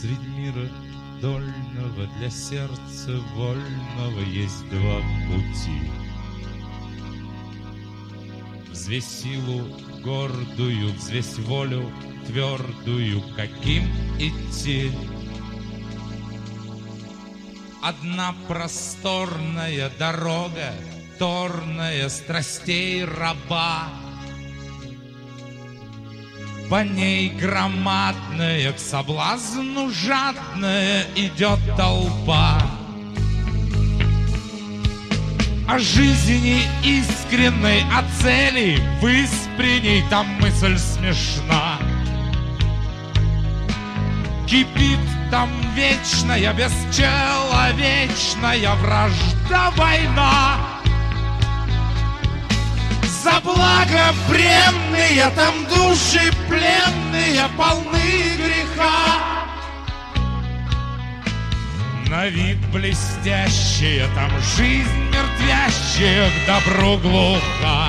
Средь мира дольного для сердца вольного есть два пути. Взвесь силу гордую, взвесь волю твердую, каким идти. Одна просторная дорога, торная страстей раба. По ней громадная, к соблазну жадная идет толпа. О жизни искренней, о цели выспренней, там мысль смешна. Кипит там вечная, бесчеловечная вражда, война. За благо бренные, там души пленные, полны греха. На вид блестящая, там жизнь мертвящая, к добру глуха.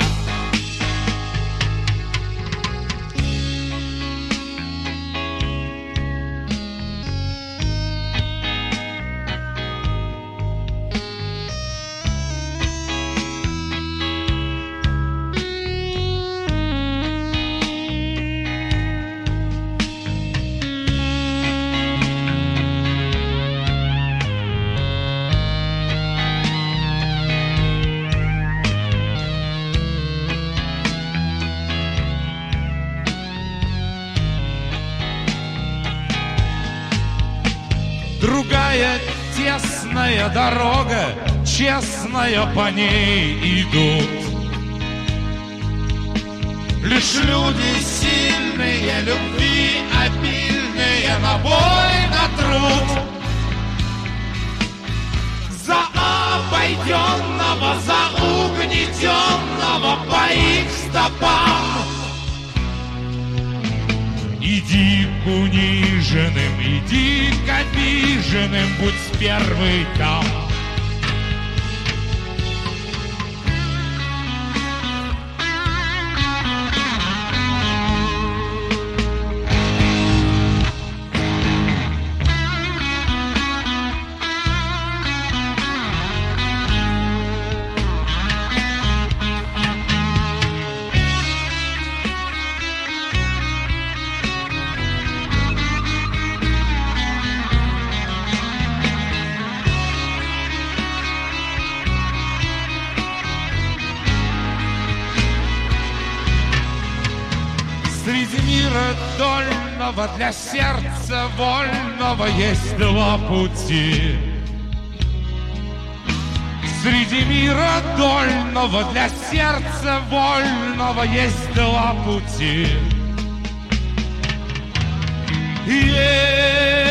Другая тесная дорога, честная, по ней идут. Лишь люди сильные, любви обильные, на бой, на труд. За обойденного, за угнетенного по их стопам. Иди к униженным, иди к обиженным, будь первый там. Среди мира дольного для сердца вольного есть два пути. Среди мира дольного для сердца вольного есть два пути.